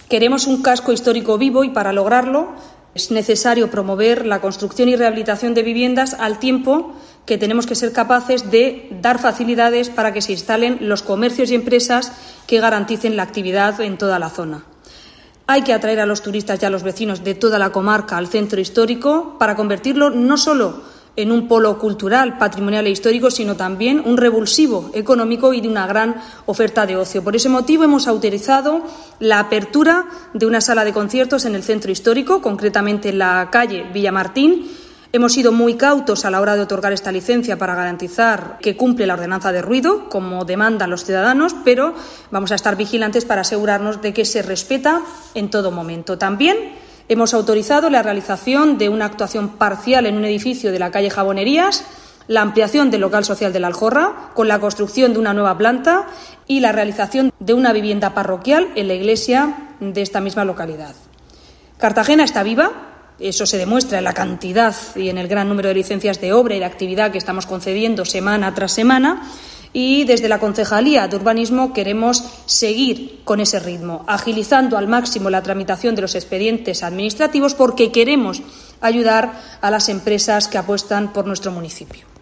Queremos un casco histórico vivo y, para lograrlo, es necesario promover la construcción y rehabilitación de viviendas al tiempo que tenemos que ser capaces de dar facilidades para que se instalen los comercios y empresas que garanticen la actividad en toda la zona. Hay que atraer a los turistas y a los vecinos de toda la comarca al centro histórico para convertirlo no solo en un polo cultural, patrimonial e histórico, sino también un revulsivo económico y de una gran oferta de ocio. Por ese motivo hemos autorizado la apertura de una sala de conciertos en el centro histórico, concretamente en la calle Villamartín. Hemos sido muy cautos a la hora de otorgar esta licencia para garantizar que cumple la ordenanza de ruido, como demandan los ciudadanos, pero vamos a estar vigilantes para asegurarnos de que se respeta en todo momento. También hemos autorizado la realización de una actuación parcial en un edificio de la calle Jabonerías, la ampliación del local social de la Aljorra, con la construcción de una nueva planta y la realización de una vivienda parroquial en la iglesia de esta misma localidad. Cartagena está viva. Eso se demuestra en la cantidad y en el gran número de licencias de obra y de actividad que estamos concediendo semana tras semana. Y desde la Concejalía de Urbanismo queremos seguir con ese ritmo, agilizando al máximo la tramitación de los expedientes administrativos, porque queremos ayudar a las empresas que apuestan por nuestro municipio.